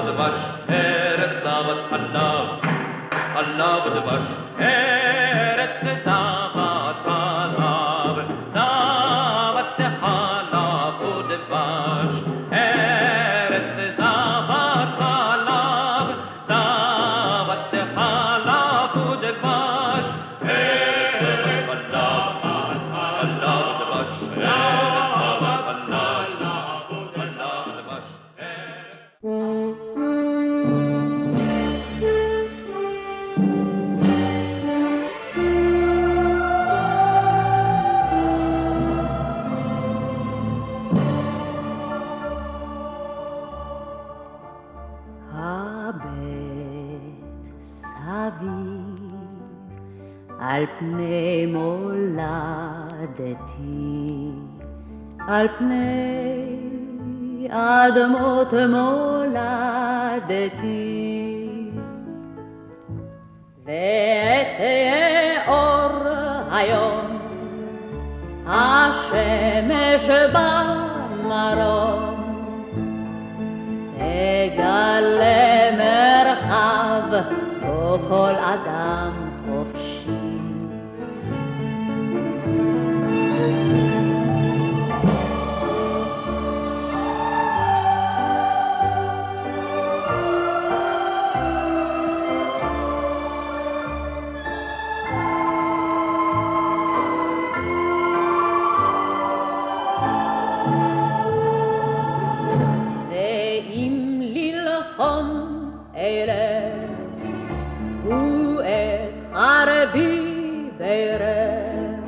ודבש, ארץ זבת חלב, חלב ודבש, ארץ זבת חלב, זבת חלב ודבש, ארץ זבת חלב, זבת חלב ודבש, ארץ זבת חלב ודבש, על פני מולדתי, על פני אדמות מולדתי, ואת אור היום השמש במרום תגלה מרחב בו כל אדם חופשי. ואם ללחום אלה הוא את חרבי בירך,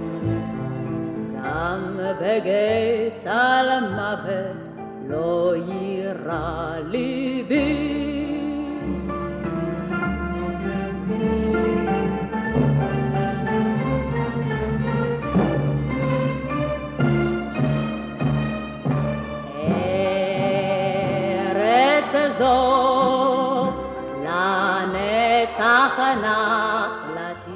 גם בגיא צל מוות לא יירא ליבי. ארץ זו לנצח נחלתי.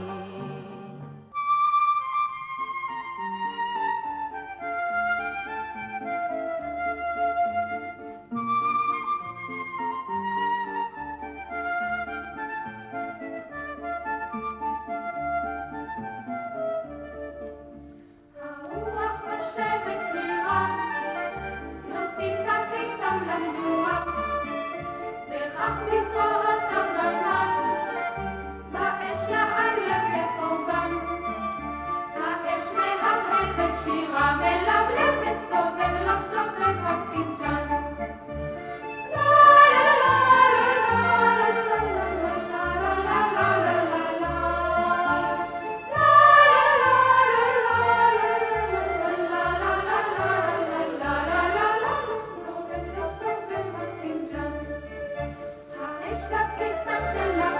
הרוח נושבת קרירה, נוסיף הקיסם למנורה, וכך בזרועות הגרמן, באש יעלה כקורבן. האש מהבהבת שירה, מלבלבת צובב, לא סוגר הפינג'ן. האש לקיסם תלך